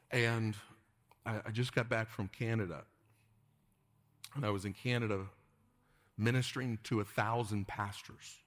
And I just got back from Canada. And I was in Canada ministering to 1,000 pastors.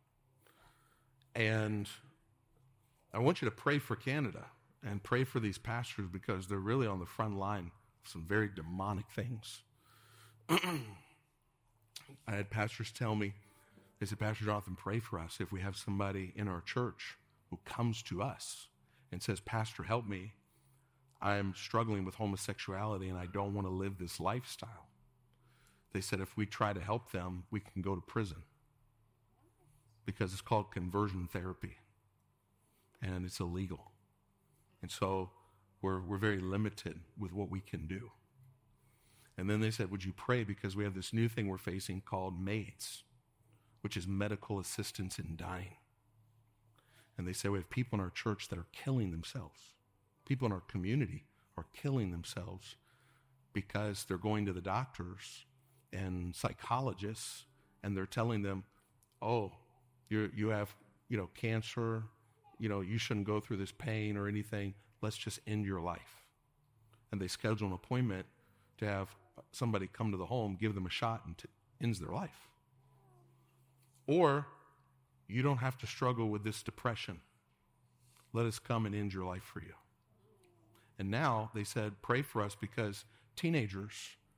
And I want you to pray for Canada and pray for these pastors because they're really on the front line of some very demonic things. I had pastors tell me, they said, Pastor Jonathan, pray for us if we have somebody in our church who comes to us and says, Pastor, help me. I'm struggling with homosexuality and I don't want to live this lifestyle. They said if we try to help them, we can go to prison because it's called conversion therapy and it's illegal. And so we're very limited with what we can do. And then they said, would you pray because we have this new thing we're facing called MAIDS, which is medical assistance in dying. And they say we have people in our church that are killing themselves. People in our community are killing themselves because they're going to the doctors and psychologists and they're telling them, oh, you have, cancer, you shouldn't go through this pain or anything. Let's just end your life. And they schedule an appointment to have somebody come to the home, give them a shot, and ends their life. Or you don't have to struggle with this depression. Let us come and end your life for you. And now they said, pray for us because teenagers,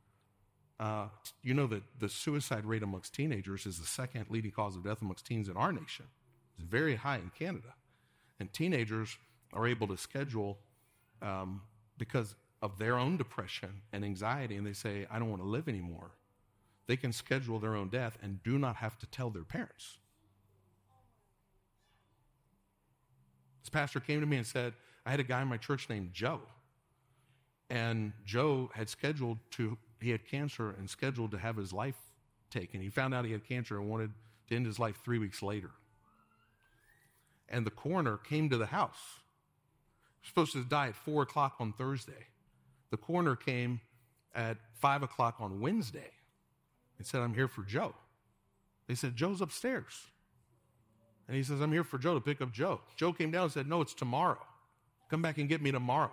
that the suicide rate amongst teenagers is the second leading cause of death amongst teens in our nation. It's very high in Canada. And teenagers are able to schedule because of their own depression and anxiety, and they say, I don't want to live anymore. They can schedule their own death and do not have to tell their parents. This pastor came to me and said, I had a guy in my church named Joe. And Joe had he had cancer and scheduled to have his life taken. He found out he had cancer and wanted to end his life 3 weeks later. And the coroner came to the house. He was supposed to die at 4 o'clock on Thursday. The coroner came at 5 o'clock on Wednesday and said, I'm here for Joe. They said, Joe's upstairs. And he says, I'm here for Joe to pick up Joe. Joe came down and said, no, it's tomorrow. Come back and get me tomorrow.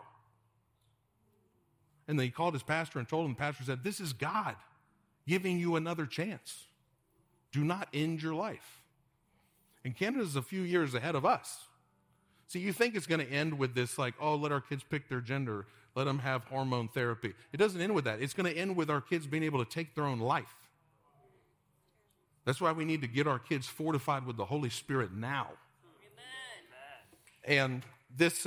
And then he called his pastor and told him, the pastor said, this is God giving you another chance. Do not end your life. And Canada's a few years ahead of us. See, you think it's going to end with this let our kids pick their gender, let them have hormone therapy. It doesn't end with that. It's going to end with our kids being able to take their own life. That's why we need to get our kids fortified with the Holy Spirit now. Amen. And this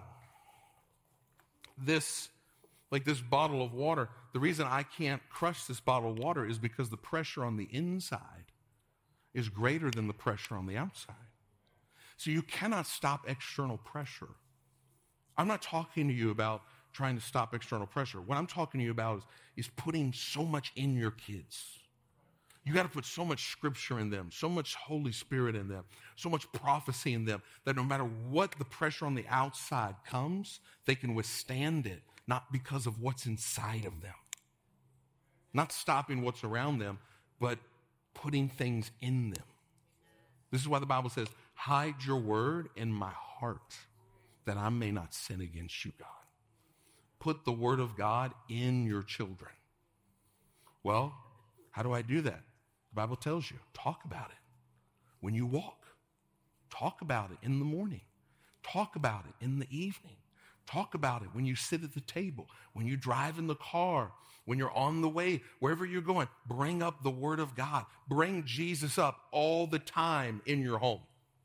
bottle of water, the reason I can't crush this bottle of water is because the pressure on the inside is greater than the pressure on the outside. So you cannot stop external pressure. I'm not talking to you about trying to stop external pressure. What I'm talking to you about is putting so much in your kids. You got to put so much scripture in them, so much Holy Spirit in them, so much prophecy in them that no matter what the pressure on the outside comes, they can withstand it, not because of what's inside of them. Not stopping what's around them, but putting things in them. This is why the Bible says, hide your word in my heart that I may not sin against you, God. Put the word of God in your children. Well, how do I do that? The Bible tells you, talk about it. When you walk, talk about it in the morning. Talk about it in the evening. Talk about it when you sit at the table, when you drive in the car, when you're on the way, wherever you're going. Bring up the word of God. Bring Jesus up all the time in your home.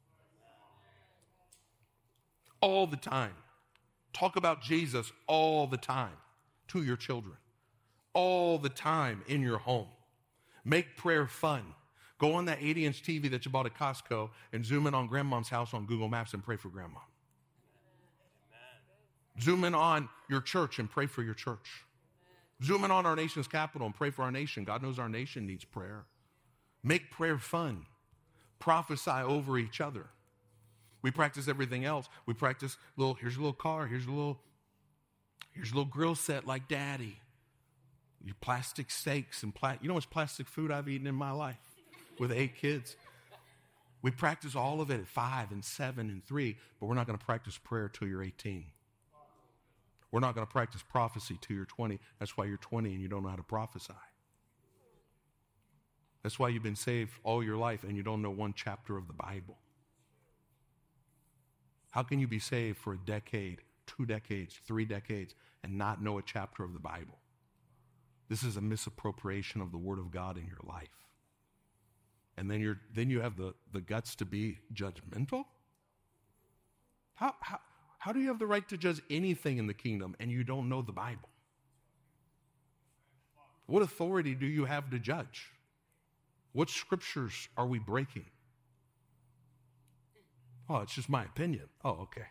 All the time. Talk about Jesus all the time to your children. All the time in your home. Make prayer fun. Go on that 80-inch TV that you bought at Costco and zoom in on Grandma's house on Google Maps and pray for Grandma. Zoom in on your church and pray for your church. Zoom in on our nation's capital and pray for our nation. God knows our nation needs prayer. Make prayer fun. Prophesy over each other. We practice everything else. We practice here's a little car, here's a little grill set like Daddy. Your plastic steaks and you know how much plastic food I've eaten in my life with 8 kids. We practice all of it at 5 and 7 and 3, but we're not going to practice prayer till you're 18. We're not going to practice prophecy till you're 20. That's why you're 20 and you don't know how to prophesy. That's why you've been saved all your life and you don't know one chapter of the Bible. How can you be saved for a decade, 2 decades, 3 decades, and not know a chapter of the Bible? This is a misappropriation of the Word of God in your life. And then you have the guts to be judgmental? How do you have the right to judge anything in the kingdom and you don't know the Bible? What authority do you have to judge? What scriptures are we breaking? Oh, it's just my opinion. Oh, okay.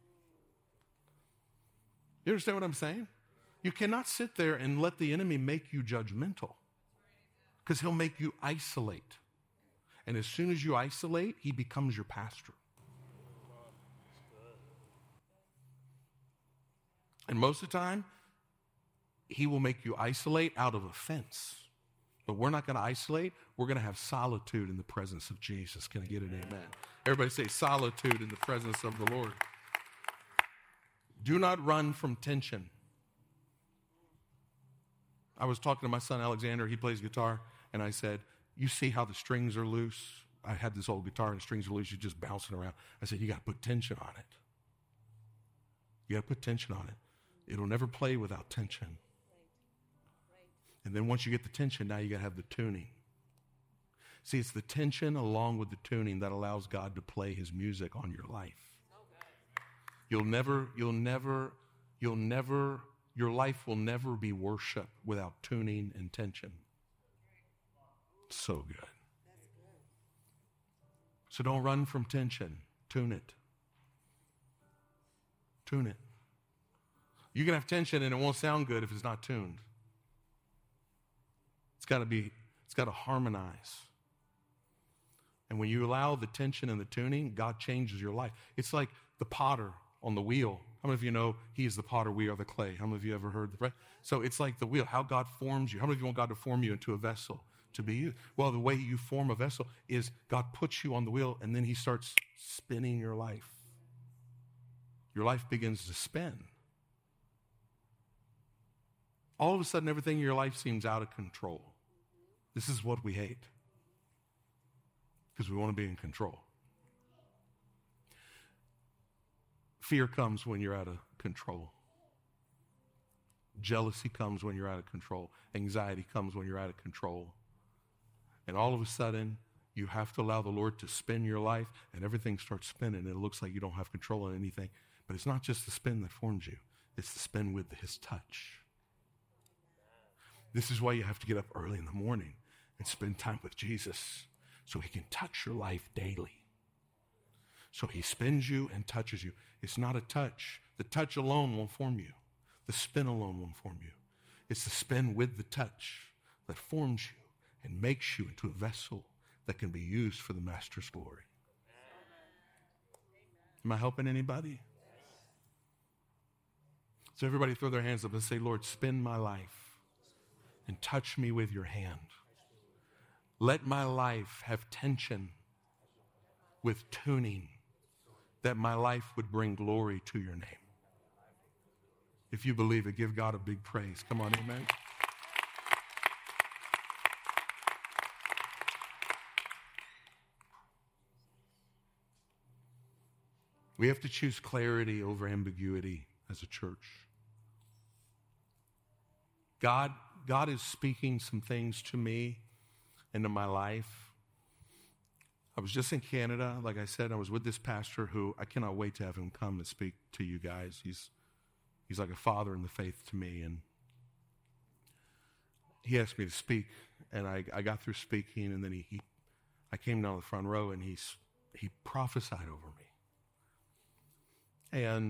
You understand what I'm saying? You cannot sit there and let the enemy make you judgmental, because he'll make you isolate. And as soon as you isolate, he becomes your pastor. And most of the time, he will make you isolate out of offense. But we're not going to isolate. We're going to have solitude in the presence of Jesus. Can I get an amen? Everybody say solitude in the presence of the Lord. Do not run from tension. I was talking to my son Alexander. He plays guitar. And I said, you see how the strings are loose? I had this old guitar and the strings are loose. You're just bouncing around. I said, you got to put tension on it. You got to put tension on it. It'll never play without tension. And then once you get the tension, now you got to have the tuning. See, it's the tension along with the tuning that allows God to play his music on your life. Your life will never be worship without tuning and tension. So good. So don't run from tension. Tune it. Tune it. You can have tension and it won't sound good if it's not tuned. It's got to harmonize. And when you allow the tension and the tuning, God changes your life. It's like the potter on the wheel. How many of you know he is the potter, we are the clay? How many of you ever heard that? Right? So it's like the wheel, how God forms you. How many of you want God to form you into a vessel to be used? Well, the way you form a vessel is God puts you on the wheel and then he starts spinning your life. Your life begins to spin. All of a sudden, everything in your life seems out of control. This is what we hate, because we want to be in control. Fear comes when you're out of control. Jealousy comes when you're out of control. Anxiety comes when you're out of control. And all of a sudden, you have to allow the Lord to spin your life, and everything starts spinning, and it looks like you don't have control of anything. But it's not just the spin that forms you. It's the spin with his touch. This is why you have to get up early in the morning and spend time with Jesus so he can touch your life daily. So he spins you and touches you. It's not a touch. The touch alone won't form you. The spin alone won't form you. It's the spin with the touch that forms you and makes you into a vessel that can be used for the Master's glory. Am I helping anybody? So everybody throw their hands up and say, Lord, spin my life and touch me with your hand. Let my life have tension with tuning, that my life would bring glory to your name. If you believe it, give God a big praise. Come on, amen. We have to choose clarity over ambiguity as a church. God is speaking some things to me into my life. I was just in Canada. Like I said, I was with this pastor who I cannot wait to have him come and speak to you guys. He's like a father in the faith to me. And he asked me to speak, and I got through speaking, and then I came down the front row, and he prophesied over me. And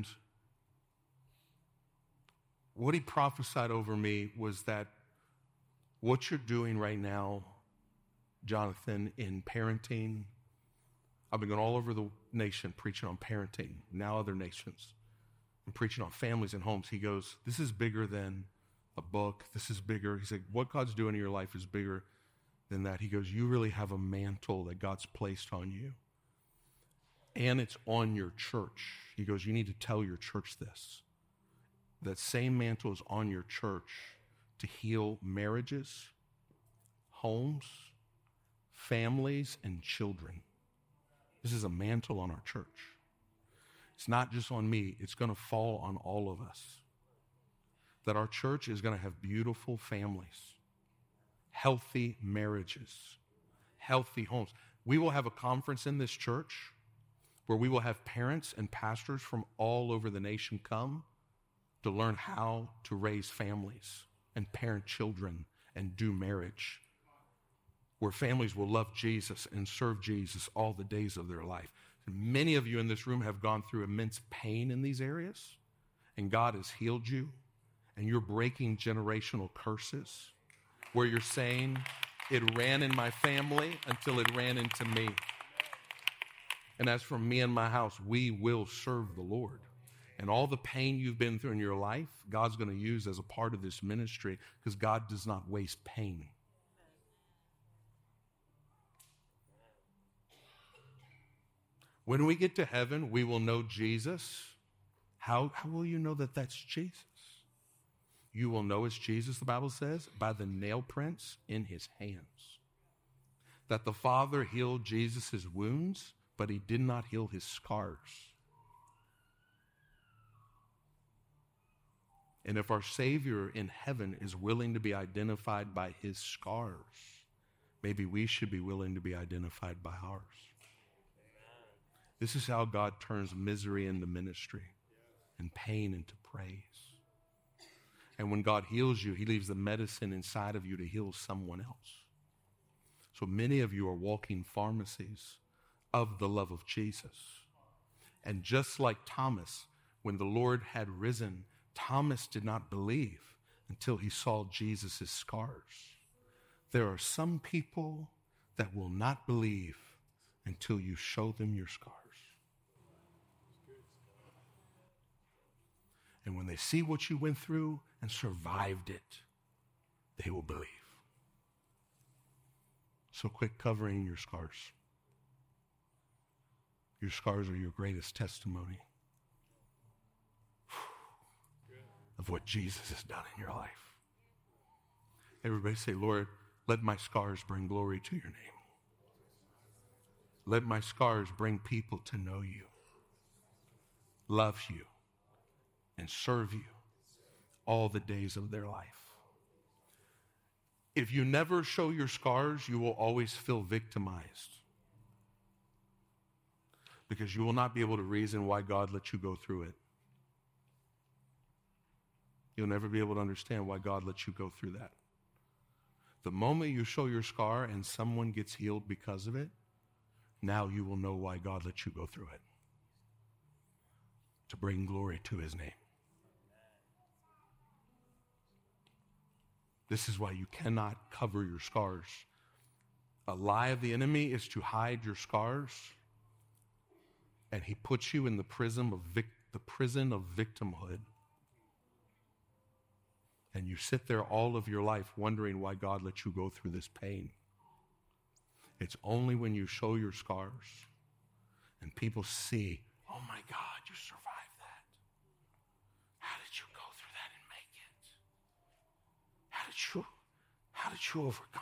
what he prophesied over me was that what you're doing right now, Jonathan, in parenting, I've been going all over the nation preaching on parenting, now other nations, and preaching on families and homes. He goes, this is bigger than a book. This is bigger. He said, what God's doing in your life is bigger than that. He goes, you really have a mantle that God's placed on you, and it's on your church. He goes, you need to tell your church this. that same mantle is on your church to heal marriages, homes, families, and children. This is a mantle on our church. It's not just on me. It's going to fall on all of us. That our church is going to have beautiful families, healthy marriages, healthy homes. We will have a conference in this church where we will have parents and pastors from all over the nation come to learn how to raise families and parent children and do marriage, where families will love Jesus and serve Jesus all the days of their life. And many of you in this room have gone through immense pain in these areas, and God has healed you, and you're breaking generational curses, where you're saying, it ran in my family until it ran into me. And as for me and my house, we will serve the Lord. And all the pain you've been through in your life, God's going to use as a part of this ministry, because God does not waste pain. When we get to heaven, we will know Jesus. How will you know that that's Jesus? You will know it's Jesus, the Bible says, by the nail prints in his hands. That the Father healed Jesus' wounds, but he did not heal his scars. And if our Savior in heaven is willing to be identified by his scars, maybe we should be willing to be identified by ours. This is how God turns misery into ministry and pain into praise. And when God heals you, he leaves the medicine inside of you to heal someone else. So many of you are walking pharmacies of the love of Jesus. And just like Thomas, when the Lord had risen, Thomas did not believe until he saw Jesus' scars. There are some people that will not believe until you show them your scars. And when they see what you went through and survived it, they will believe. So quit covering your scars. Your scars are your greatest testimony of what Jesus has done in your life. Everybody say, Lord, let my scars bring glory to your name. Let my scars bring people to know you, love you, and serve you all the days of their life. If you never show your scars, you will always feel victimized, because you will not be able to reason why God let you go through it. You'll never be able to understand why God let you go through that. The moment you show your scar and someone gets healed because of it, now you will know why God let you go through it. To bring glory to his name. This is why you cannot cover your scars. A lie of the enemy is to hide your scars, and he puts you in the prison of victimhood. And you sit there all of your life wondering why God let you go through this pain. It's only when you show your scars and people see, oh my God, you survived that. How did you go through that and make it? How did you overcome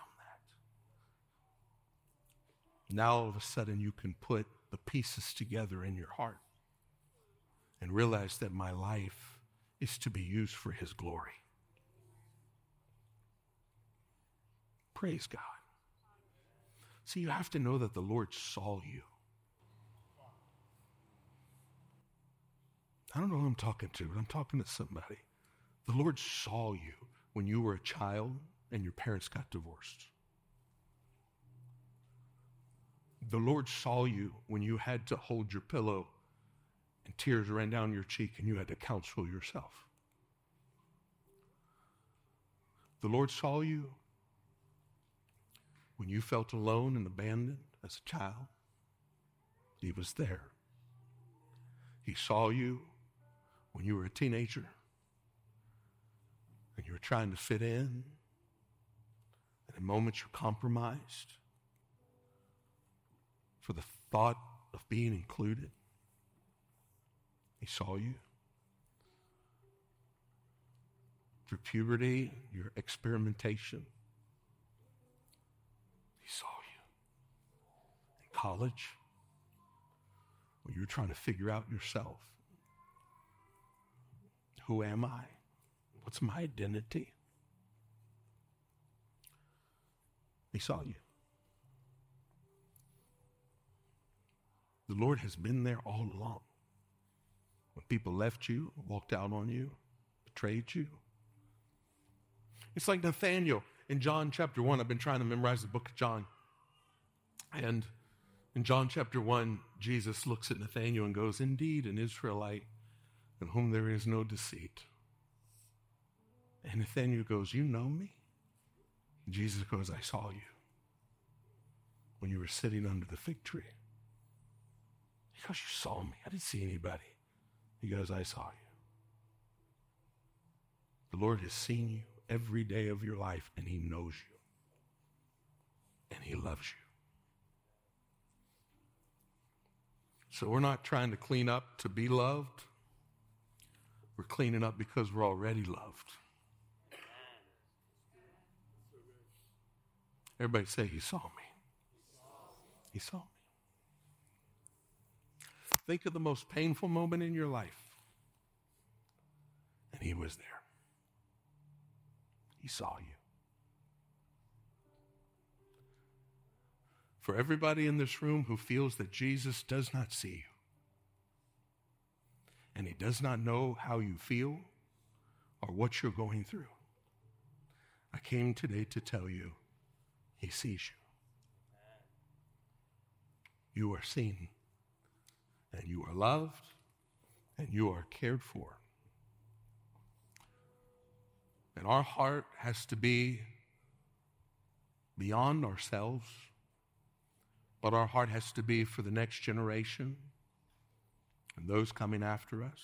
that? Now all of a sudden you can put the pieces together in your heart and realize that my life is to be used for his glory. Praise God. See, you have to know that the Lord saw you. I don't know who I'm talking to, but I'm talking to somebody. The Lord saw you when you were a child and your parents got divorced. The Lord saw you when you had to hold your pillow and tears ran down your cheek and you had to counsel yourself. The Lord saw you when you felt alone and abandoned as a child. He was there. He saw you when you were a teenager and you were trying to fit in, and in moments you're compromised for the thought of being included. He saw you. through puberty, your experimentation. He saw you. In college, when you were trying to figure out yourself. Who am I? What's my identity? He saw you. The Lord has been there all along. When people left you, walked out on you, betrayed you. It's like Nathaniel in John chapter 1. I've been trying to memorize the book of John. And in John chapter 1, Jesus looks at Nathaniel and goes, "Indeed, an Israelite in whom there is no deceit." And Nathaniel goes, "You know me?" And Jesus goes, "I saw you when you were sitting under the fig tree." He goes, "You saw me. I didn't see anybody." He goes, "I saw you." The Lord has seen you every day of your life, and he knows you. And he loves you. So we're not trying to clean up to be loved. We're cleaning up because we're already loved. Everybody say, "He saw me." He saw me. Think of the most painful moment in your life. And he was there. He saw you. For everybody in this room who feels that Jesus does not see you, and he does not know how you feel or what you're going through, I came today to tell you, he sees you. You are seen, and you are loved, and you are cared for. And our heart has to be beyond ourselves, but our heart has to be for the next generation and those coming after us.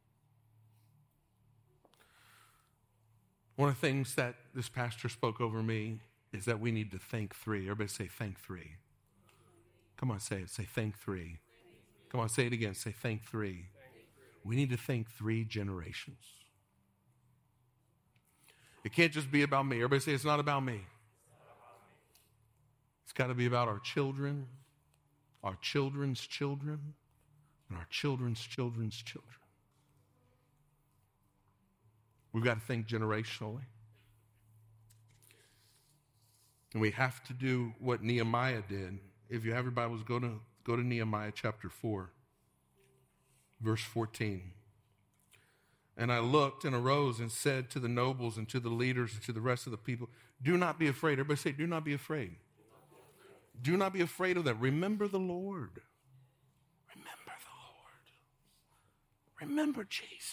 One of the things that this pastor spoke over me is that we need to think three. Everybody say, think three. Come on, say it. Say, think three. Come on, say it again. Say, think three. We need to think 3 generations. It can't just be about me. Everybody say, it's not about me. It's got to be about our children, our children's children, and our children's children's children. We've got to think generationally. And we have to do what Nehemiah did. If you have your Bibles, go to Nehemiah chapter 4, verse 14. And I looked and arose and said to the nobles and to the leaders and to the rest of the people, do not be afraid. Everybody say, do not be afraid. Do not be afraid of that. Remember the Lord. Remember the Lord. Remember Jesus.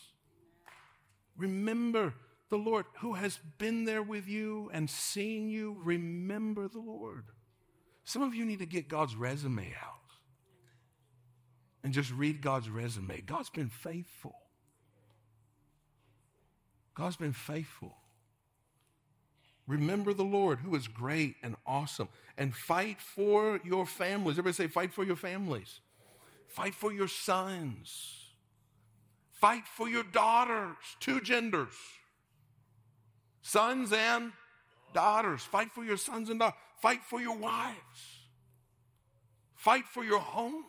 Remember the Lord who has been there with you and seen you. Remember the Lord. Some of you need to get God's resume out and just read God's resume. God's been faithful. God's been faithful. Remember the Lord who is great and awesome, and fight for your families. Everybody say, fight for your families. Fight for your sons. Fight for your daughters. 2 genders. Sons and daughters. Fight for your sons and daughters. Fight for your wives. Fight for your homes.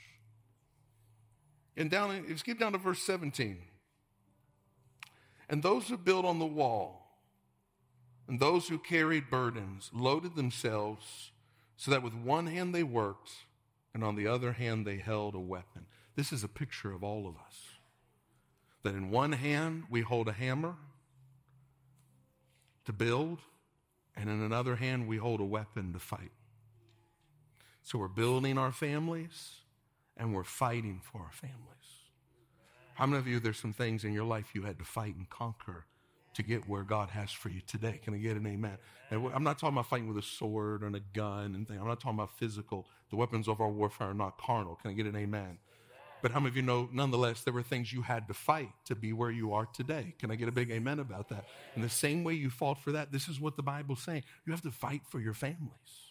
And skip down to verse 17. And those who built on the wall and those who carried burdens loaded themselves so that with one hand they worked and on the other hand they held a weapon. This is a picture of all of us. That in one hand we hold a hammer to build, and in another hand we hold a weapon to fight. So we're building our families and we're fighting for our families. How many of you, there's some things in your life you had to fight and conquer to get where God has for you today? Can I get an amen? And I'm not talking about fighting with a sword and a gun and things. I'm not talking about physical. The weapons of our warfare are not carnal. Can I get an amen? But how many of you know, nonetheless, there were things you had to fight to be where you are today? Can I get a big amen about that? In the same way you fought for that, this is what the Bible's saying. You have to fight for your families.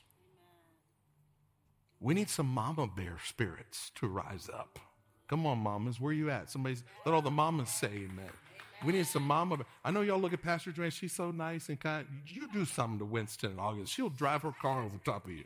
We need some mama bear spirits to rise up. Come on, mamas, where you at? Let all the mamas say amen. We need some mama. I know y'all look at Pastor Joanne. She's so nice and kind. You do something to Winston in August. She'll drive her car over the top of you.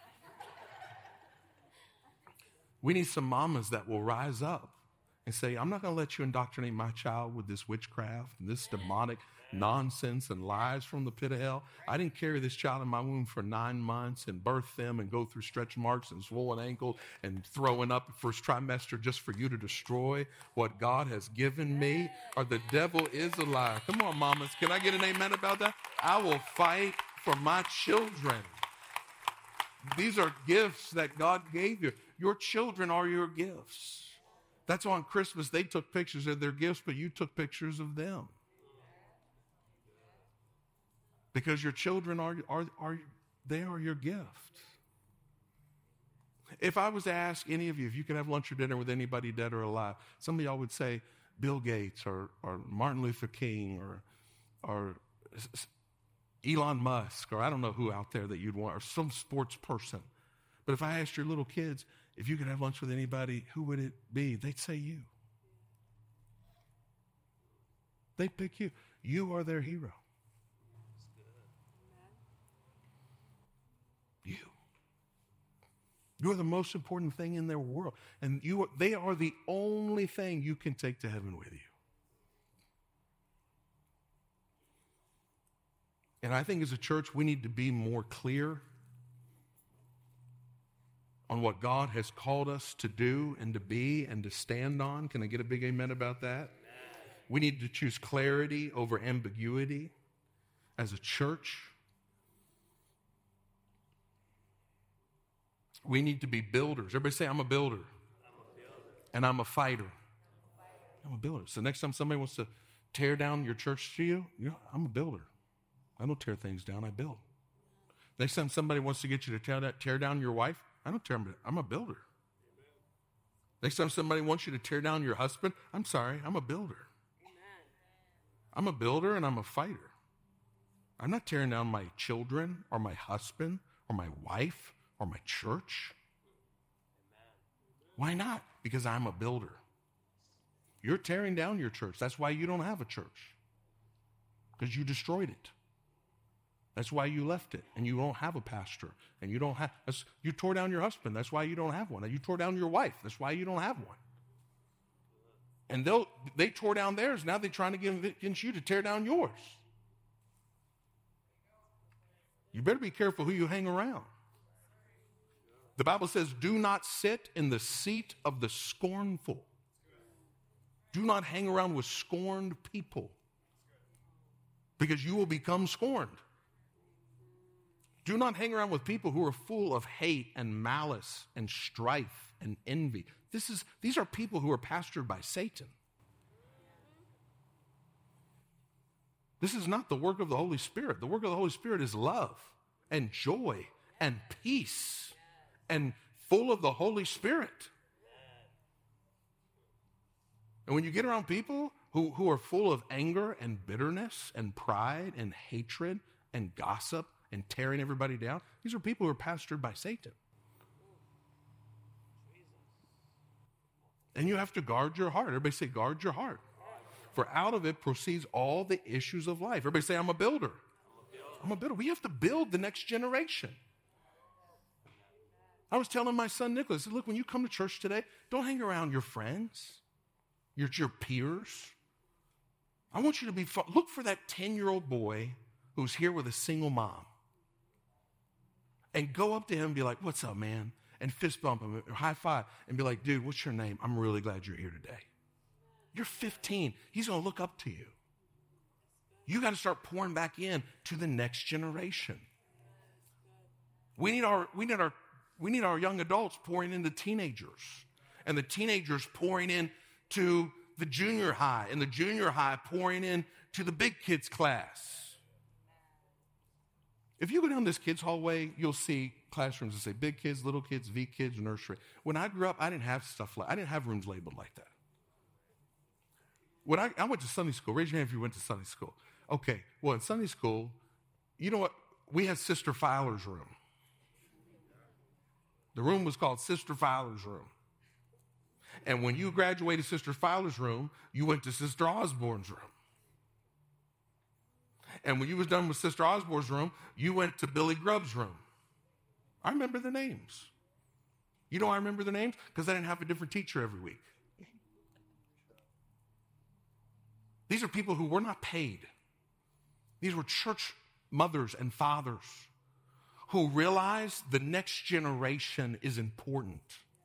We need some mamas that will rise up and say, I'm not going to let you indoctrinate my child with this witchcraft and this demonic nonsense and lies from the pit of hell. I didn't carry this child in my womb for 9 months and birth them and go through stretch marks and swollen ankle and throwing up first trimester just for you to destroy what God has given me. Or the devil is a liar. Come on, mamas. Can I get an amen about that? I will fight for my children. These are gifts that God gave you. Your children are your gifts. That's why on Christmas they took pictures of their gifts, but you took pictures of them. Because your children are your gift. If I was to ask any of you if you could have lunch or dinner with anybody dead or alive, some of y'all would say Bill Gates or Martin Luther King or Elon Musk, or I don't know who out there that you'd want, or some sports person. But if I asked your little kids, if you could have lunch with anybody, who would it be? They'd say you. They'd pick you. You are their hero. You. You're the most important thing in their world. And they are the only thing you can take to heaven with you. And I think as a church, we need to be more clear on what God has called us to do and to be and to stand on. Can I get a big amen about that? Amen. We need to choose clarity over ambiguity as a church. We need to be builders. Everybody say, I'm a builder. And I'm a fighter. I'm a builder. So next time somebody wants to tear down your church to you, I'm a builder. I don't tear things down, I build. Next time somebody wants to get you to tear down your wife, I don't tear them down, I'm a builder. Next time somebody wants you to tear down your husband, I'm sorry, I'm a builder. I'm a builder and I'm a fighter. I'm not tearing down my children or my husband or my wife or my church. Why not? Because I'm a builder. You're tearing down your church. That's why you don't have a church. Because you destroyed it. That's why you left it, and you don't have a pastor, and you tore down your husband. That's why you don't have one. And you tore down your wife. That's why you don't have one. And they tore down theirs. Now they're trying to get against you to tear down yours. You better be careful who you hang around. The Bible says, do not sit in the seat of the scornful. Do not hang around with scorned people, because you will become scorned. Do not hang around with people who are full of hate and malice and strife and envy. These are people who are pastored by Satan. This is not the work of the Holy Spirit. The work of the Holy Spirit is love and joy and peace and full of the Holy Spirit. And when you get around people who are full of anger and bitterness and pride and hatred and gossip and tearing everybody down, these are people who are pastored by Satan. And you have to guard your heart. Everybody say, guard your heart. For out of it proceeds all the issues of life. Everybody say, I'm a builder. I'm a builder. We have to build the next generation. I was telling my son Nicholas, I said, look, when you come to church today, don't hang around your friends, your peers. I want you to look for that 10-year-old boy who's here with a single mom. And go up to him and be like, what's up, man? And fist bump him or high five and be like, dude, what's your name? I'm really glad you're here today. You're 15. He's going to look up to you. You got to start pouring back in to the next generation. We need our young adults pouring into teenagers, and the teenagers pouring in to the junior high, and the junior high pouring in to the big kids class. If you go down this kids hallway, you'll see classrooms that say big kids, little kids, V kids, nursery. When I grew up, I didn't have rooms labeled like that. When I went to Sunday school, raise your hand if you went to Sunday school. Okay, well, in Sunday school, you know what? We had Sister Fowler's room. The room was called Sister Fowler's room. And when you graduated Sister Fowler's room, you went to Sister Osborne's room. And when you was done with Sister Osborne's room, you went to Billy Grubb's room. I remember the names. You know I remember the names? Because I didn't have a different teacher every week. These are people who were not paid. These were church mothers and fathers who realized the next generation is important.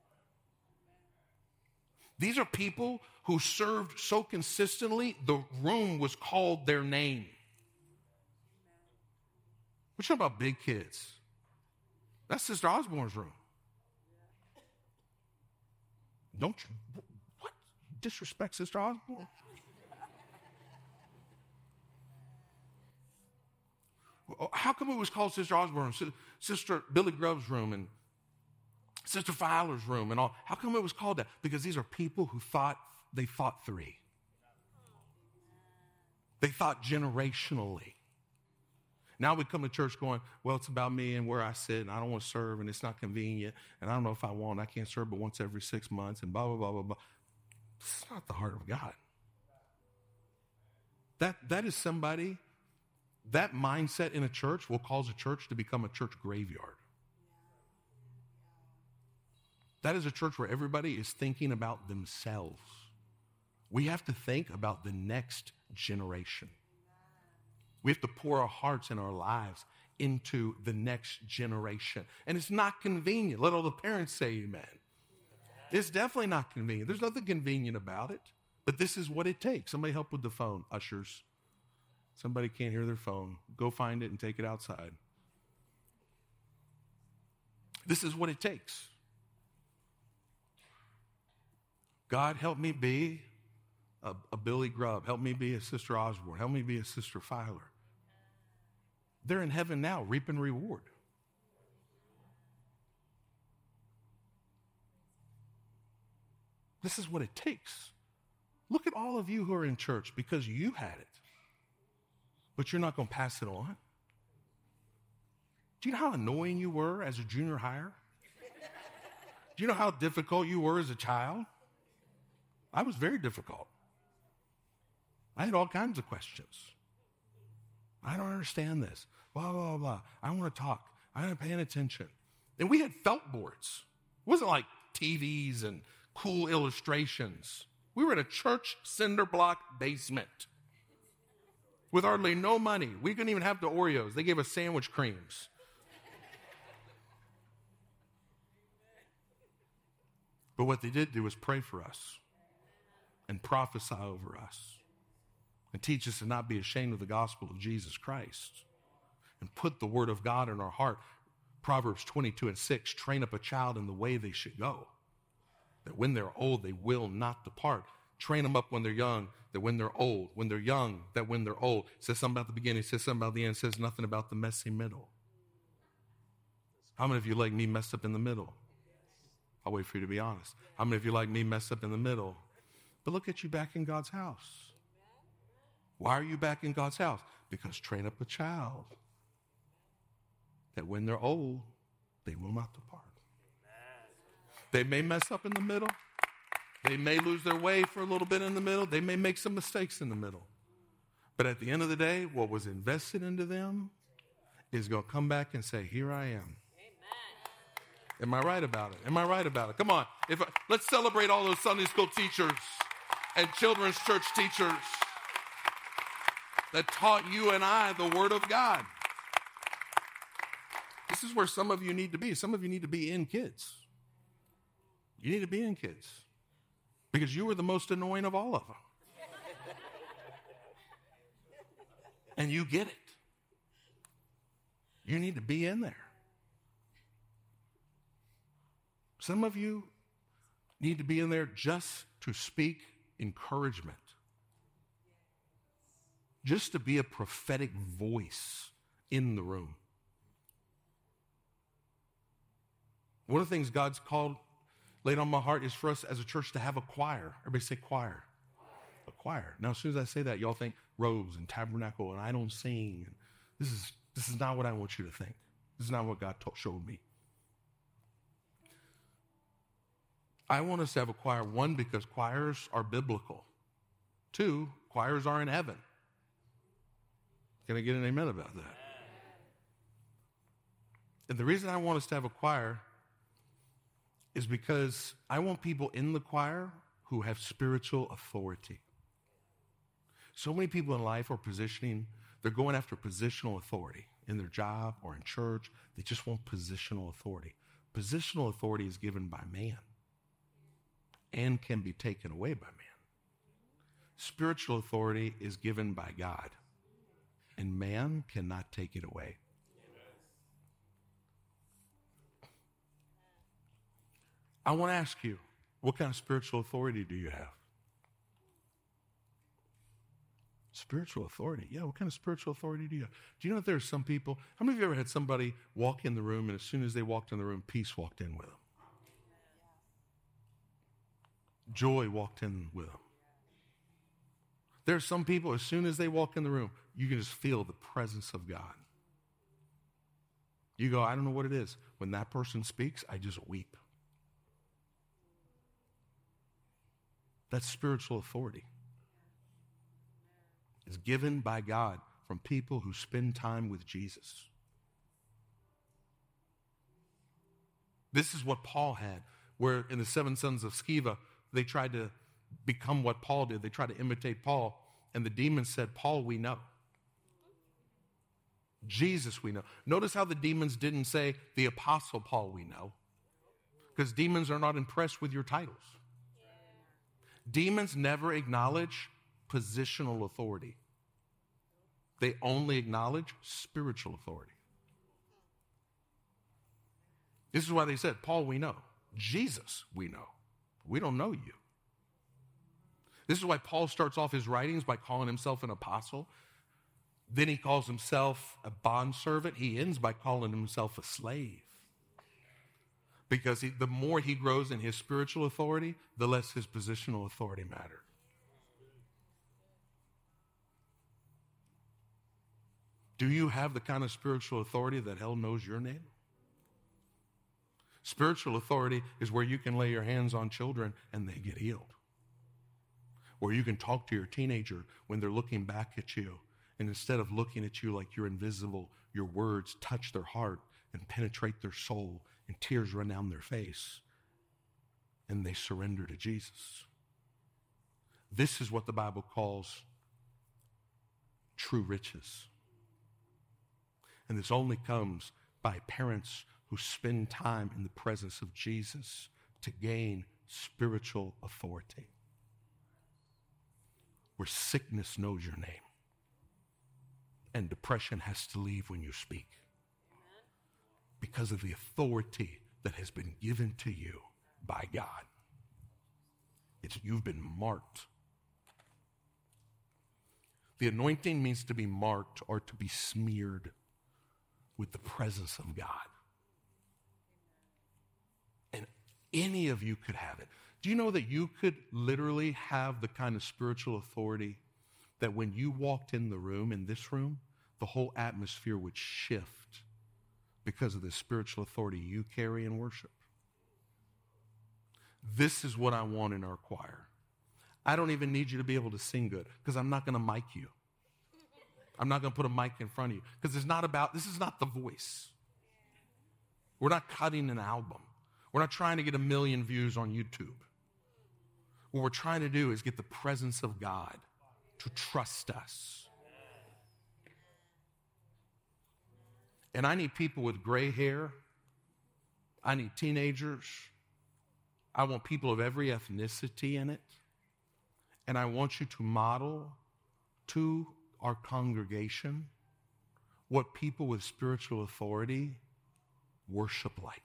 These are people who served so consistently, the room was called their name. What you know about big kids? That's Sister Osborne's room. Don't you, what? Disrespect Sister Osborne? How come it was called Sister Osborne, Sister Billy Grubb's room, and Sister Fowler's room, and all? How come it was called that? Because these are people who thought three. They thought generationally. Now we come to church going, well, it's about me and where I sit, and I don't want to serve, and it's not convenient, and I don't know if I want. I can't serve but once every 6 months, and blah, blah, blah, blah, blah. It's not the heart of God. That is somebody, that mindset in a church will cause a church to become a church graveyard. That is a church where everybody is thinking about themselves. We have to think about the next generation. We have to pour our hearts and our lives into the next generation. And it's not convenient. Let all the parents say amen. It's definitely not convenient. There's nothing convenient about it. But this is what it takes. Somebody help with the phone, ushers. Somebody can't hear their phone. Go find it and take it outside. This is what it takes. God, help me be a Billy Grubb. Help me be a Sister Osborne. Help me be a Sister Fowler. They're in heaven now, reaping reward. This is what it takes. Look at all of you who are in church because you had it. But you're not going to pass it on. Do you know how annoying you were as a junior hire? Do you know how difficult you were as a child? I was very difficult. I had all kinds of questions. I don't understand this. Blah, blah, blah. I want to talk. I'm not paying attention. And we had felt boards. It wasn't like TVs and cool illustrations. We were in a church cinder block basement with hardly no money. We couldn't even have the Oreos. They gave us sandwich creams. But what they did do was pray for us and prophesy over us and teach us to not be ashamed of the gospel of Jesus Christ and put the word of God in our heart. Proverbs 22:6, train up a child in the way they should go, that when they're old, they will not depart. Train them up when they're young, that when they're old. When they're young, that when they're old. It says something about the beginning, it says something about the end, it says nothing about the messy middle. How many of you like me messed up in the middle? I'll wait for you to be honest. How many of you like me messed up in the middle? But look at you back in God's house. Why are you back in God's house? Because train up a child that when they're old, they will not depart. They may mess up in the middle. They may lose their way for a little bit in the middle. They may make some mistakes in the middle. But at the end of the day, what was invested into them is going to come back and say, here I am. Am I right about it? Am I right about it? Come on. Let's celebrate all those Sunday school teachers and children's church teachers that taught you and I the Word of God. This is where some of you need to be. Some of you need to be in kids. You need to be in kids because you were the most annoying of all of them. And you get it. You need to be in there. Some of you need to be in there just to speak encouragement. Just to be a prophetic voice in the room. One of the things God's laid on my heart is for us as a church to have a choir. Everybody say choir. A choir. Now, as soon as I say that, y'all think robes and tabernacle and I don't sing. This is not what I want you to think. This is not what God showed me. I want us to have a choir, one, because choirs are biblical. Two, choirs are in heaven. Can I get an amen about that? And the reason I want us to have a choir is because I want people in the choir who have spiritual authority. So many people in life are positioning, they're going after positional authority in their job or in church. They just want positional authority. Positional authority is given by man and can be taken away by man. Spiritual authority is given by God, and man cannot take it away. I want to ask you, what kind of spiritual authority do you have? Spiritual authority. Yeah, what kind of spiritual authority do you have? Do you know that there are some people, how many of you ever had somebody walk in the room and as soon as they walked in the room, peace walked in with them? Joy walked in with them. There are some people, as soon as they walk in the room, you can just feel the presence of God. You go, I don't know what it is. When that person speaks, I just weep. That's spiritual authority. It's given by God from people who spend time with Jesus. This is what Paul had, where in the 7 sons of Sceva, they tried to become what Paul did. They tried to imitate Paul, and the demons said, Paul, we know. Jesus, we know. Notice how the demons didn't say, the apostle Paul, we know. Because demons are not impressed with your titles. Demons never acknowledge positional authority. They only acknowledge spiritual authority. This is why they said, Paul, we know. Jesus, we know. We don't know you. This is why Paul starts off his writings by calling himself an apostle. Then he calls himself a bondservant. He ends by calling himself a slave. Because the more he grows in his spiritual authority, the less his positional authority matters. Do you have the kind of spiritual authority that hell knows your name? Spiritual authority is where you can lay your hands on children and they get healed. Where you can talk to your teenager when they're looking back at you, and instead of looking at you like you're invisible, your words touch their heart and penetrate their soul, and tears run down their face, and they surrender to Jesus. This is what the Bible calls true riches. And this only comes by parents who spend time in the presence of Jesus to gain spiritual authority. Where sickness knows your name and depression has to leave when you speak. Because of the authority that has been given to you by God. You've been marked. The anointing means to be marked or to be smeared with the presence of God. And any of you could have it. Do you know that you could literally have the kind of spiritual authority that when you walked in the room, in this room, the whole atmosphere would shift because of the spiritual authority you carry in worship? This is what I want in our choir. I don't even need you to be able to sing good because I'm not going to mic you. I'm not going to put a mic in front of you because this is not the voice. We're not cutting an album. We're not trying to get 1 million views on YouTube. What we're trying to do is get the presence of God to trust us. And I need people with gray hair. I need teenagers. I want people of every ethnicity in it. And I want you to model to our congregation what people with spiritual authority worship like.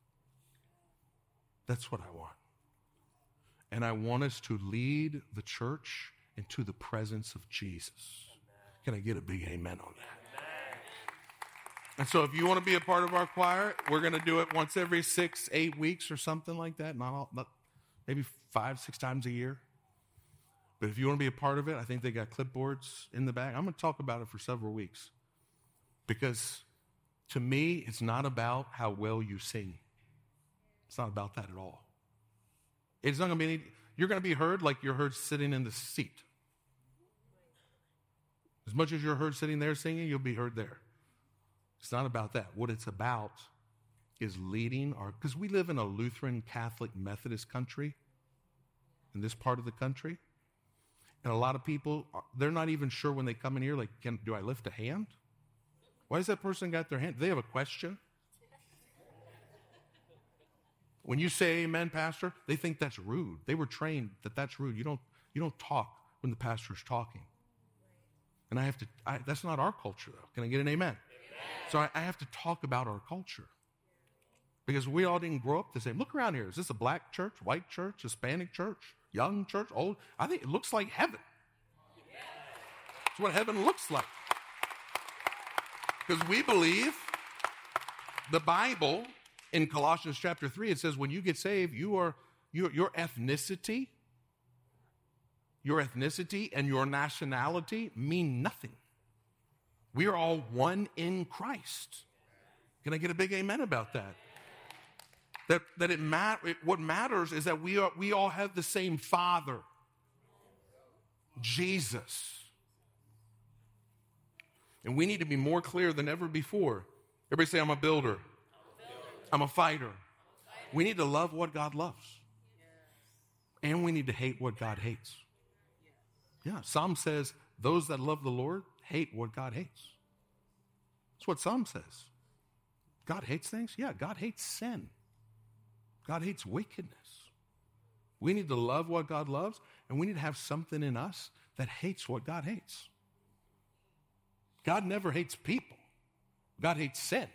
That's what I want. And I want us to lead the church into the presence of Jesus. Can I get a big amen on that? And so if you want to be a part of our choir, we're going to do it once every 6-8 weeks or something like that. Not maybe 5-6 times a year. But if you want to be a part of it, I think they got clipboards in the back. I'm going to talk about it for several weeks. Because to me, it's not about how well you sing. It's not about that at all. It's not going to be you're going to be heard like you're heard sitting in the seat. much as you're heard sitting there singing, you'll be heard there. It's not about that. What it's about is leading because we live in a Lutheran, Catholic, Methodist country, in this part of the country. And a lot of people, they're not even sure when they come in here, like, do I lift a hand? Why does that person got their hand? Do they have a question? When you say amen, pastor, they think that's rude. They were trained that that's rude. You don't talk when the pastor's talking. And that's not our culture, though. Can I get an amen? Amen. So I have to talk about our culture. Because we all didn't grow up the same. Look around here. Is this a black church, white church, Hispanic church, young church, old? I think it looks like heaven. It's what heaven looks like. Because we believe the Bible in Colossians chapter 3, it says when you get saved, your ethnicity and your nationality mean nothing. We are all one in Christ. Can I get a big amen about that? What matters is that we all have the same Father, Jesus. And we need to be more clear than ever before. Everybody say, I'm a builder. I'm a fighter. We need to love what God loves. And we need to hate what God hates. Yeah, Psalm says, those that love the Lord hate what God hates. That's what Psalm says. God hates things? Yeah, God hates sin. God hates wickedness. We need to love what God loves, and we need to have something in us that hates what God hates. God never hates people. God hates sin.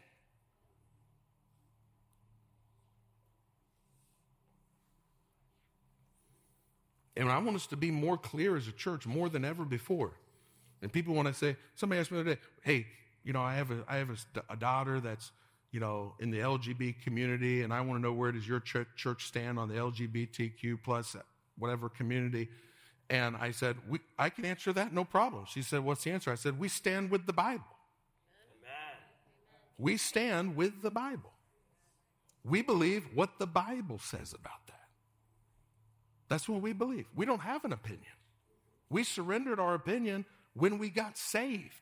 And I want us to be more clear as a church more than ever before. And people want to say, somebody asked me the other day, hey, I have a daughter that's, in the LGBT community, and I want to know, where does your church stand on the LGBTQ plus whatever community? And I said, I can answer that, no problem. She said, what's the answer? I said, we stand with the Bible. Amen. We stand with the Bible. We believe what the Bible says about that. That's what we believe. We don't have an opinion. We surrendered our opinion when we got saved.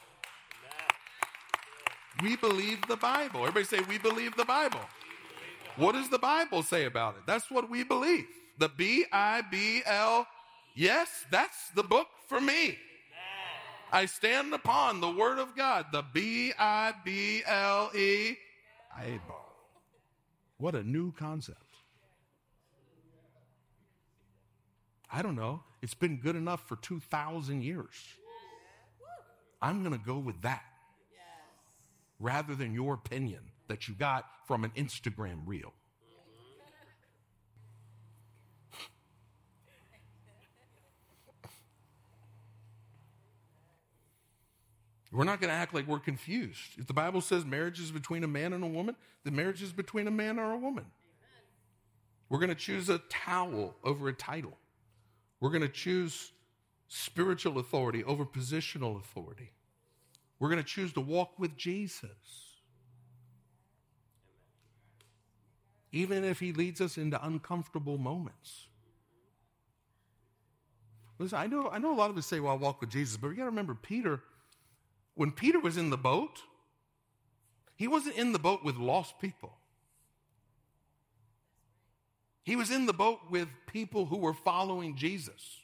We believe the Bible. Everybody say, we believe the Bible. What does the Bible say about it? That's what we believe. The Bible. Yes, that's the book for me. I stand upon the word of God. The Bible. What a new concept. I don't know. It's been good enough for 2,000 years. I'm going to go with that rather than your opinion that you got from an Instagram reel. We're not going to act like we're confused. If the Bible says marriage is between a man and a woman, then marriage is between a man or a woman. We're going to choose a towel over a title. We're going to choose spiritual authority over positional authority. We're going to choose to walk with Jesus. Even if he leads us into uncomfortable moments. Listen, I know a lot of us say, well, I'll walk with Jesus, but you got to remember Peter, when Peter was in the boat, he wasn't in the boat with lost people. He was in the boat with people who were following Jesus.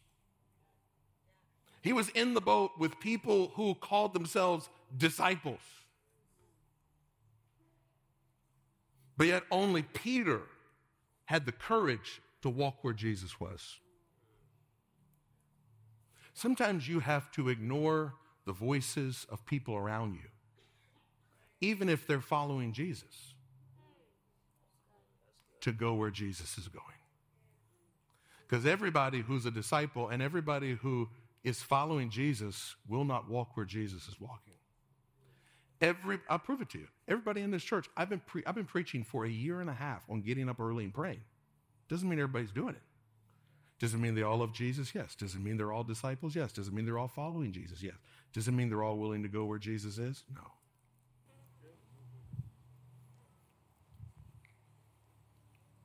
He was in the boat with people who called themselves disciples. But yet only Peter had the courage to walk where Jesus was. Sometimes you have to ignore the voices of people around you, even if they're following Jesus, to go where Jesus is going. Because everybody who's a disciple and everybody who is following Jesus will not walk where Jesus is walking. I'll prove it to you. Everybody in this church, I've been preaching for a year and a half on getting up early and praying. Doesn't mean everybody's doing it. Does it mean they all love Jesus? Yes. Does it mean they're all disciples? Yes. Does it mean they're all following Jesus? Yes. Does it mean they're all willing to go where Jesus is? No.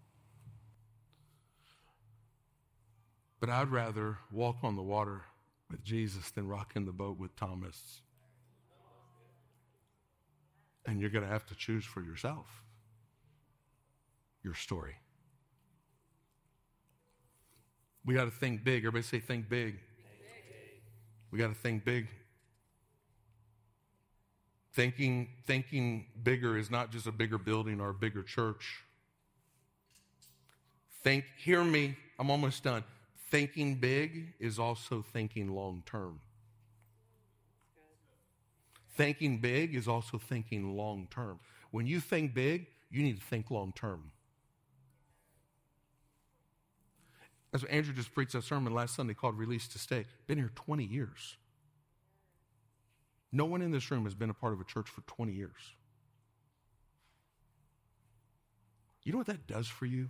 But I'd rather walk on the water with Jesus than rocking the boat with Thomas. And you're going to have to choose for yourself your story. We got to think big. Everybody say think big. We got to think big. Thinking bigger is not just a bigger building or a bigger church. Hear me, I'm almost done. Thinking big is also thinking long term. Thinking big is also thinking long term. When you think big, you need to think long term. That's what Andrew just preached a sermon last Sunday called Release to Stay. Been here 20 years. No one in this room has been a part of a church for 20 years. You know what that does for you?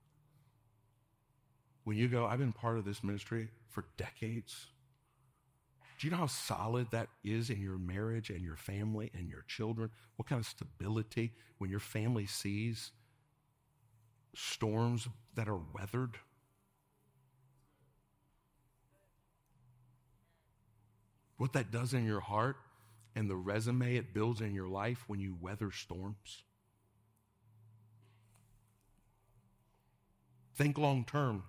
When you go, I've been part of this ministry for decades. Do you know how solid that is in your marriage and your family and your children? What kind of stability when your family sees storms that are weathered? What that does in your heart and the resume it builds in your life when you weather storms. Think long term.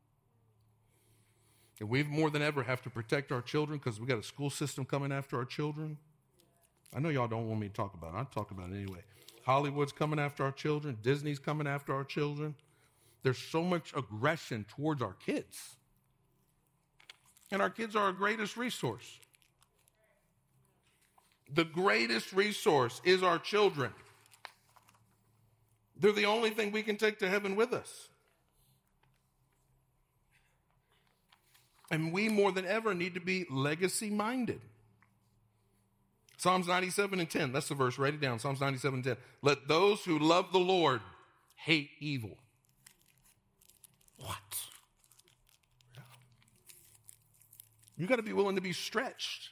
And we more than ever have to protect our children because we got a school system coming after our children. I know y'all don't want me to talk about it. I'll talk about it anyway. Hollywood's coming after our children. Disney's coming after our children. There's so much aggression towards our kids. And our kids are our greatest resource. The greatest resource is our children. They're the only thing we can take to heaven with us. And we more than ever need to be legacy-minded. Psalms 97:10. That's the verse. Write it down. Psalms 97:10. Let those who love the Lord hate evil. What? You got to be willing to be stretched.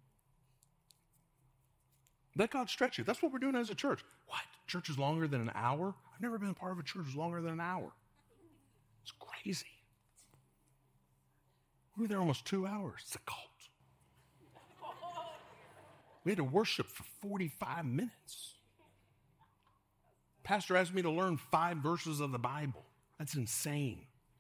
Let God stretch you. That's what we're doing as a church. What? Church is longer than an hour? I've never been a part of a church that's longer than an hour. It's crazy. We were there almost 2 hours. It's a cult. We had to worship for 45 minutes. Pastor asked me to learn 5 verses of the Bible. That's insane.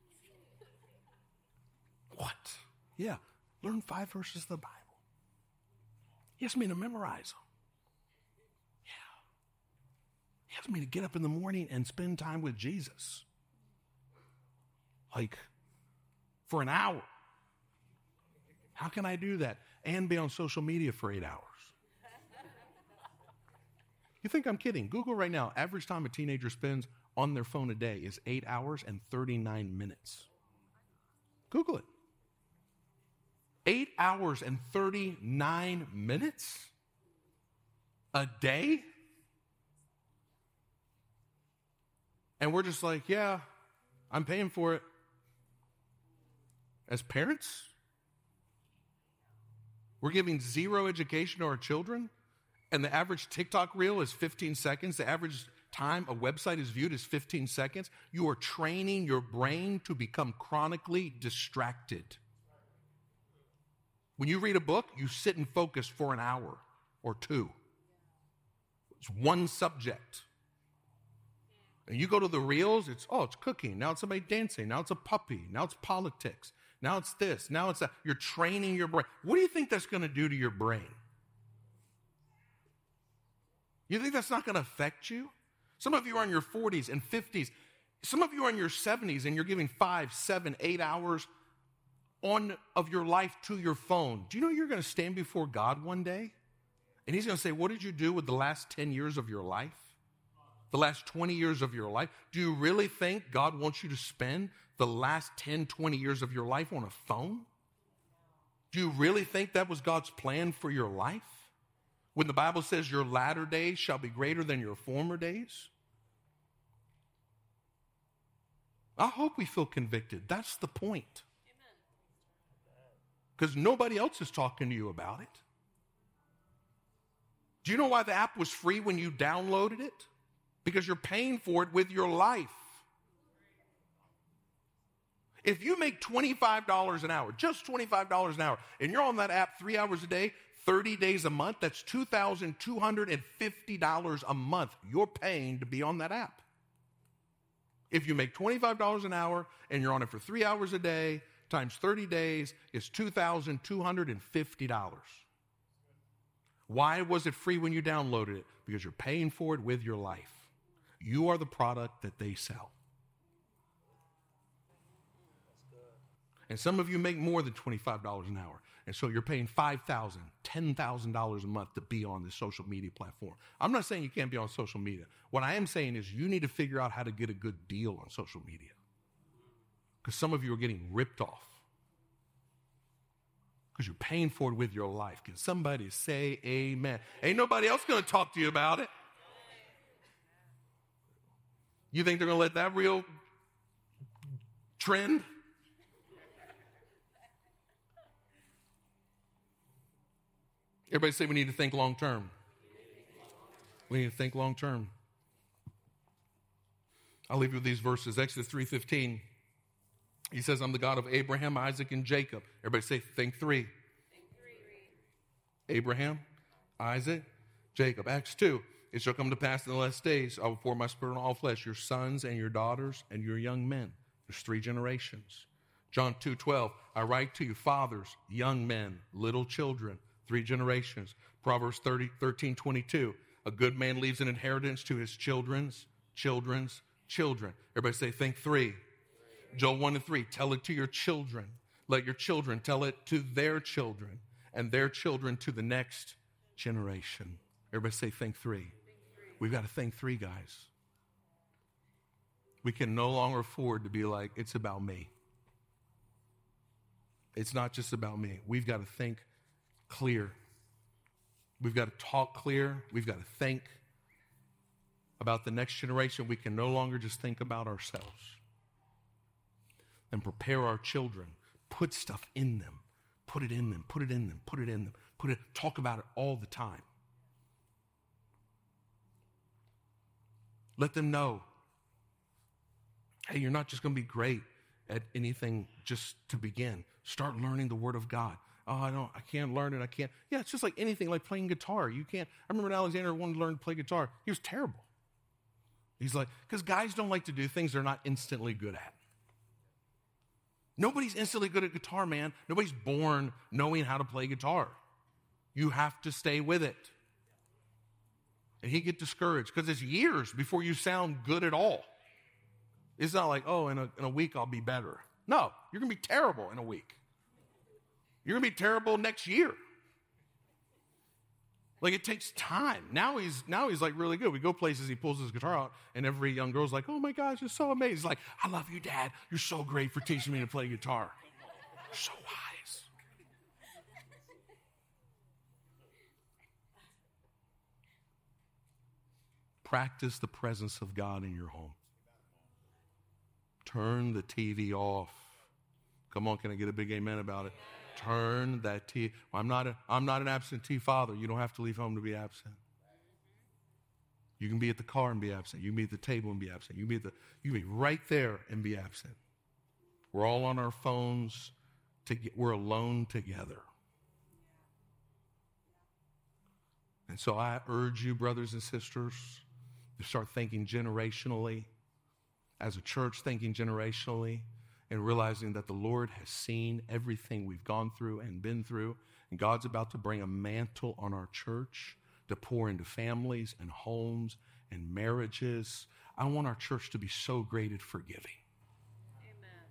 What? Yeah, learn 5 verses of the Bible. He asked me to memorize them. Yeah. He asked me to get up in the morning and spend time with Jesus. Like, for an hour. How can I do that and be on social media for 8 hours? You think I'm kidding? Google right now, average time a teenager spends on their phone a day is 8 hours and 39 minutes. Google it. 8 hours and 39 minutes a day? And we're just like, yeah, I'm paying for it. As parents? We're giving zero education to our children, and the average TikTok reel is 15 seconds. The average time a website is viewed is 15 seconds. You are training your brain to become chronically distracted. When you read a book, you sit and focus for an hour or 2. It's one subject. And you go to the reels, it's cooking. Now it's somebody dancing. Now it's a puppy. Now it's politics. Now it's this. Now it's that. You're training your brain. What do you think that's going to do to your brain? You think that's not going to affect you? Some of you are in your 40s and 50s. Some of you are in your 70s and you're giving 5, 7, 8 hours of your life to your phone. Do you know you're going to stand before God one day? And he's going to say, what did you do with the last 10 years of your life? The last 20 years of your life? Do you really think God wants you to spend the last 10, 20 years of your life on a phone? Do you really think that was God's plan for your life? When the Bible says your latter days shall be greater than your former days? I hope we feel convicted. That's the point. Because nobody else is talking to you about it. Do you know why the app was free when you downloaded it? Because you're paying for it with your life. If you make $25 an hour, just $25 an hour, and you're on that app 3 hours a day, 30 days a month, that's $2,250 a month you're paying to be on that app. If you make $25 an hour and you're on it for 3 hours a day, times 30 days, is $2,250. Why was it free when you downloaded it? Because you're paying for it with your life. You are the product that they sell. And some of you make more than $25 an hour. And so you're paying $5,000, $10,000 a month to be on this social media platform. I'm not saying you can't be on social media. What I am saying is you need to figure out how to get a good deal on social media. Because some of you are getting ripped off. Because you're paying for it with your life. Can somebody say amen? Ain't nobody else going to talk to you about it. You think they're going to let that real trend? Everybody say we need to think long term. We need to think long term. I'll leave you with these verses. Exodus 3:15. He says, I'm the God of Abraham, Isaac, and Jacob. Everybody say, think three. Think three. Abraham, Isaac, Jacob. Acts 2. It shall come to pass in the last days, I will pour my spirit on all flesh, your sons and your daughters and your young men. There's 3 generations. John 2:12. I write to you, fathers, young men, little children. 3 generations. Proverbs 13:22. A good man leaves an inheritance to his children's children. Everybody say, think 3. Joel 1:3. Tell it to your children. Let your children tell it to their children, and their children to the next generation. Everybody say, think 3. We've got to think 3, guys. We can no longer afford to be like, it's about me. It's not just about me. We've got to think clear. We've got to talk clear. We've got to think about the next generation. We can no longer just think about ourselves. And prepare our children. Put stuff in them. Put it in them. Put it in them. Put it in them. Talk about it all the time. Let them know, hey, you're not just going to be great at anything just to begin. Start learning the Word of God. Oh, I can't learn it. I can't. Yeah, it's just like anything, like playing guitar. You can't. I remember when Alexander wanted to learn to play guitar. He was terrible. He's like, because guys don't like to do things they're not instantly good at. Nobody's instantly good at guitar, man. Nobody's born knowing how to play guitar. You have to stay with it. And he'd get discouraged because it's years before you sound good at all. It's not like, oh, in a week I'll be better. No, you're going to be terrible in a week. You're going to be terrible next year. Like, it takes time. Now he's like really good. We go places, he pulls his guitar out, and every young girl's like, oh my gosh, you're so amazing. He's like, I love you, Dad. You're so great for teaching me to play guitar. You're so wise. Practice the presence of God in your home. Turn the TV off. Come on, can I get a big amen about it? Turn that TV. I'm not an absentee father. You don't have to leave home to be absent. You can be at the car and be absent. You can be at the table and be absent. You can be right there and be absent. We're all on our phones. We're alone together. And so I urge you, brothers and sisters, to start thinking generationally. As a church, thinking generationally. And realizing that the Lord has seen everything we've gone through and been through. And God's about to bring a mantle on our church to pour into families and homes and marriages. I want our church to be so great at forgiving. Amen.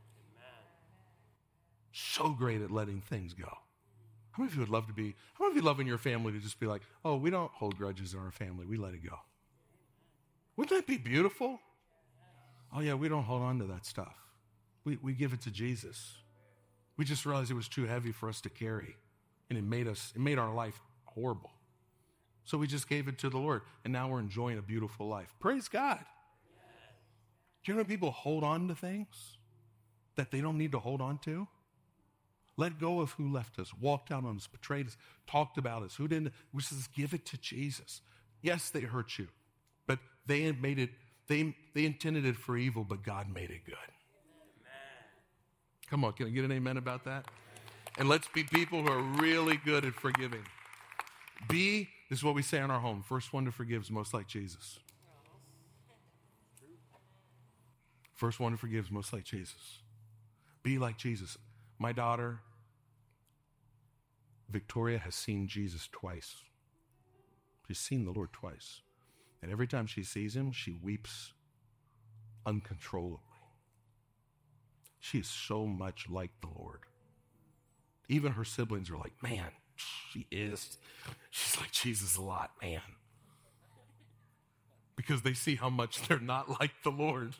So great at letting things go. How many of you would love to be, how many of you love in your family to just be like, oh, we don't hold grudges in our family. We let it go. Wouldn't that be beautiful? Oh, yeah, we don't hold on to that stuff. We give it to Jesus. We just realized it was too heavy for us to carry. And it made our life horrible. So we just gave it to the Lord. And now we're enjoying a beautiful life. Praise God. Do you know when people hold on to things that they don't need to hold on to? Let go of who left us, walked out on us, betrayed us, talked about us, who didn't. We just give it to Jesus. Yes, they hurt you. But they intended it for evil, but God made it good. Come on, can I get an amen about that? And let's be people who are really good at forgiving. This is what we say in our home. First one to forgive is most like Jesus. First one to forgive is most like Jesus. Be like Jesus. My daughter, Victoria, has seen Jesus twice. She's seen the Lord twice. And every time she sees him, she weeps uncontrollably. She is so much like the Lord. Even her siblings are like, man, she's like Jesus a lot, man. Because they see how much they're not like the Lord.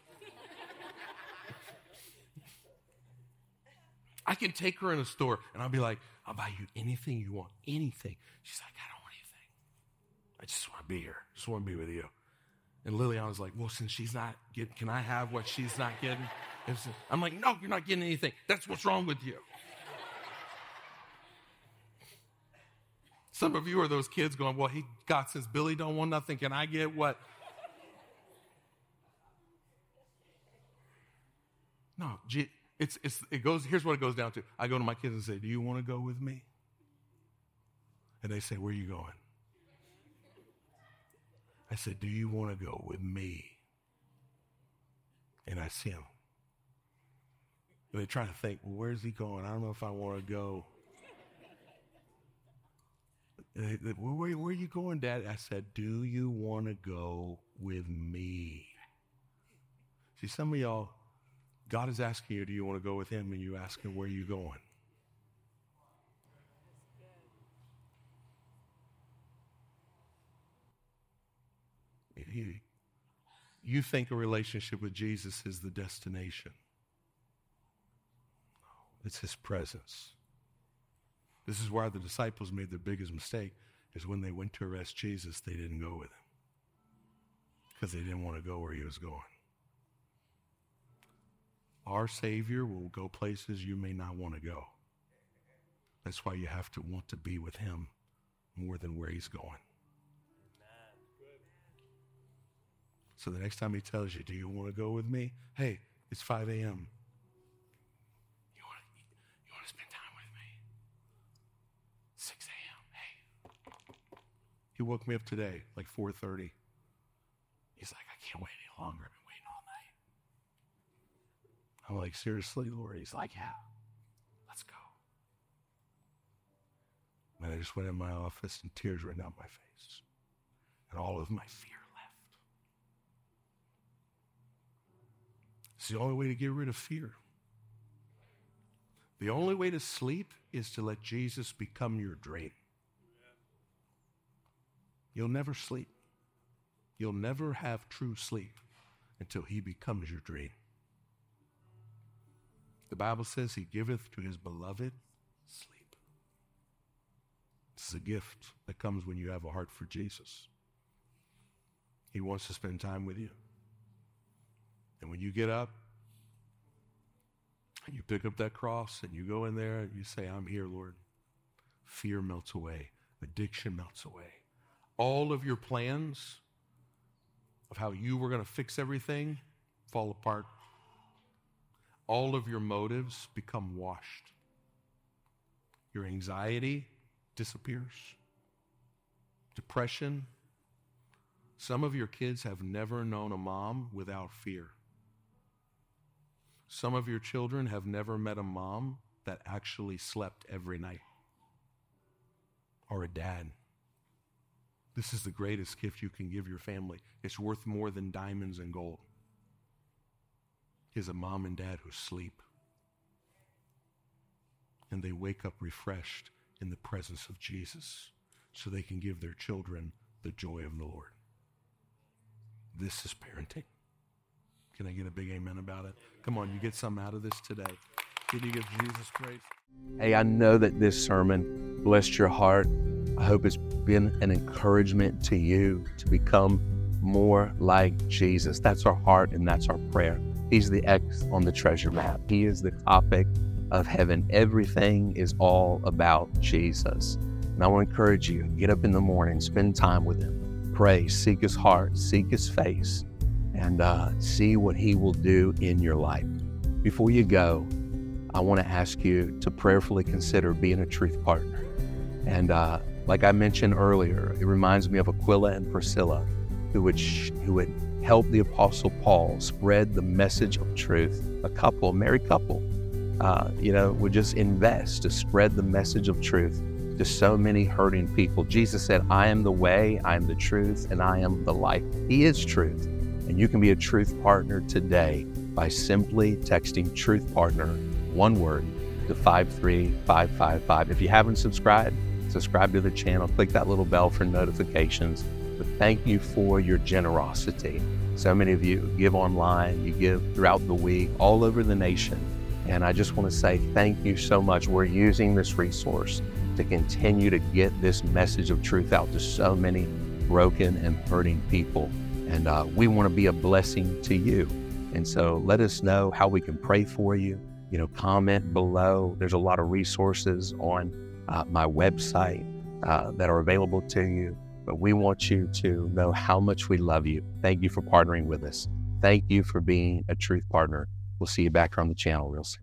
I can take her in a store and I'll be like, I'll buy you anything you want, anything. She's like, I don't want anything. I just want to be here. Just want to be with you. And Liliana's like, well, since she's not getting, can I have what she's not getting? I'm like, no, you're not getting anything. That's what's wrong with you. Some of you are those kids going, well, God says, Billy don't want nothing. Can I get what? No, here's what it goes down to. I go to my kids and say, do you want to go with me? And they say, where are you going? I said, do you want to go with me? And I see them. And they try to think, well, where's he going? I don't know if I want to go. Where are you going, Dad? I said, do you want to go with me? See, some of y'all, God is asking you, do you want to go with him? And you ask him, where are you going? You think a relationship with Jesus is the destination. No, it's his presence. This is why the disciples made their biggest mistake, is when they went to arrest Jesus, they didn't go with him. Because they didn't want to go where he was going. Our Savior will go places you may not want to go. That's why you have to want to be with him more than where he's going. So the next time he tells you, do you want to go with me? Hey, it's 5 a.m. You want to spend time with me? 6 a.m. Hey. He woke me up today, like 4:30. He's like, I can't wait any longer. I've been waiting all night. I'm like, seriously, Lord? He's like, yeah, let's go. And I just went in my office and tears ran down my face. And all of my fear. It's the only way to get rid of fear. The only way to sleep is to let Jesus become your dream. You'll never sleep. You'll never have true sleep until he becomes your dream. The Bible says he giveth to his beloved sleep. This is a gift that comes when you have a heart for Jesus. He wants to spend time with you. And when you get up and you pick up that cross and you go in there and you say, I'm here, Lord, fear melts away. Addiction melts away. All of your plans of how you were going to fix everything fall apart. All of your motives become washed. Your anxiety disappears. Depression. Some of your kids have never known a mom without fear. Some of your children have never met a mom that actually slept every night. Or a dad. This is the greatest gift you can give your family. It's worth more than diamonds and gold. Is a mom and dad who sleep. And they wake up refreshed in the presence of Jesus so they can give their children the joy of the Lord. This is parenting. Can I get a big amen about it? Come on, you get something out of this today. Can you give Jesus praise? Hey, I know that this sermon blessed your heart. I hope it's been an encouragement to you to become more like Jesus. That's our heart and that's our prayer. He's the X on the treasure map. He is the topic of heaven. Everything is all about Jesus. And I want to encourage you, get up in the morning, spend time with him, pray, seek his heart, seek his face, and see what he will do in your life. Before you go, I want to ask you to prayerfully consider being a truth partner. And like I mentioned earlier, it reminds me of Aquila and Priscilla, who would help the Apostle Paul spread the message of truth. A married couple, would just invest to spread the message of truth to so many hurting people. Jesus said, I am the way, I am the truth, and I am the life. He is truth. And you can be a truth partner today by simply texting truth partner, one word, to 53555. If you haven't subscribed to the channel, click that little bell for notifications. But thank you for your generosity. So many of you give online, you give throughout the week, all over the nation. And I just want to say thank you so much. We're using this resource to continue to get this message of truth out to so many broken and hurting people. And we want to be a blessing to you. And so let us know how we can pray for you. Comment below. There's a lot of resources on my website that are available to you. But we want you to know how much we love you. Thank you for partnering with us. Thank you for being a truth partner. We'll see you back on the channel real soon.